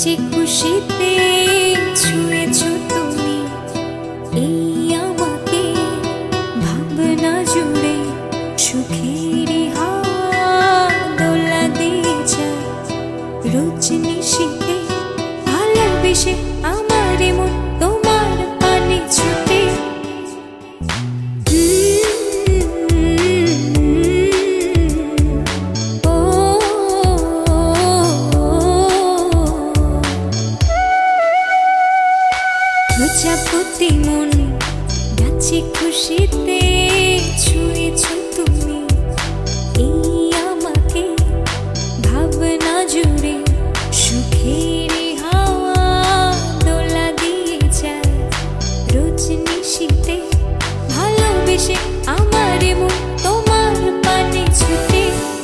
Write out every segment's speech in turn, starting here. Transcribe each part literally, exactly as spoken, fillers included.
নাচে খুশিতে ছুঁয়েছো তুমি এই আমাকে, ভাবনা জুড়ে সুখেরই হাওয়া দোলা দিয়ে যায় রোজ নিশিতে। ভালোবেসে আমার মন তোমার পানে ছুটে। প্রজাপতি মন নাচে খুশিতে ছুঁয়েছো তুমি এই আমাকে, ভাবনা জুড়ে সুখের হাওয়া দোলা দিয়ে যায় রোজ নিশিতে। ভালোবেসে আমার মন তোমার পানে ছুটে।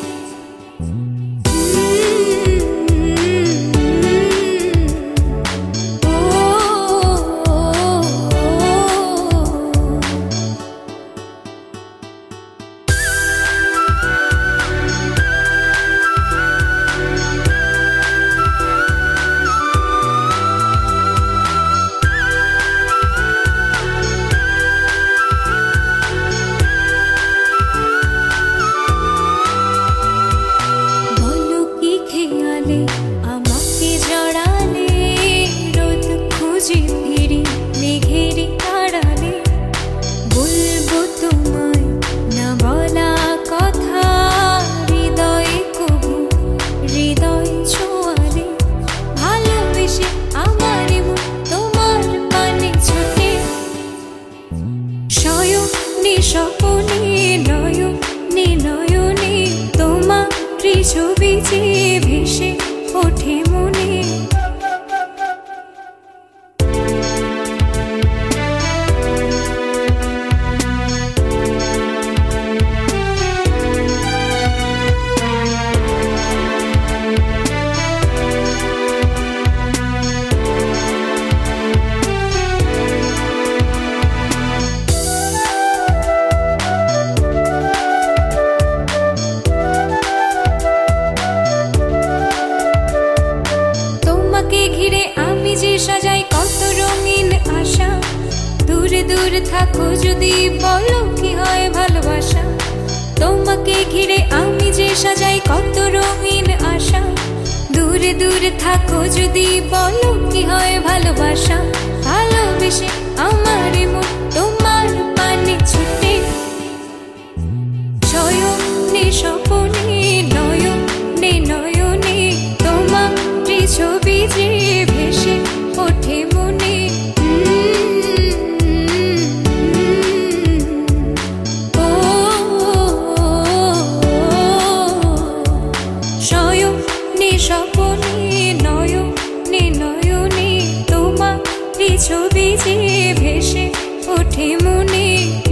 আমাকে জড়ালে রোদ খুঁজে ফিরি মেঘের আড়ালে, বলবো তোমায় না বলা কথা হৃদয়ে কবু হৃদয় ছোঁয়ালে। ভালোবেসে আমার মন তোমার পানে ছোটে। শয়নে স্বপনে নয়নে নয়নে তোমার ছবি যে ভেসে ওঠে মনে। ঘিরে আমি যে সাজাই কত রঙিন আশা, দূরে দূরে থাকো যদি বলো কি হয় ভালোবাসা। তোমাকে ঘিরে আমি যে সাজাই কত রঙিন আশা, দূরে দূরে থাকো যদি বলো কি হয় ভালোবাসা। ভালোবেসে আমার মন তোমার পানে ছুটে। শয়নে স্বপনে নয়নে নয়নে তোমার ছবি যে ভেসে ওঠে মনে। ও শয়নে স্বপনে নয়নে নয়নে তোমার ছবি যে ভেসে ওঠে মনে।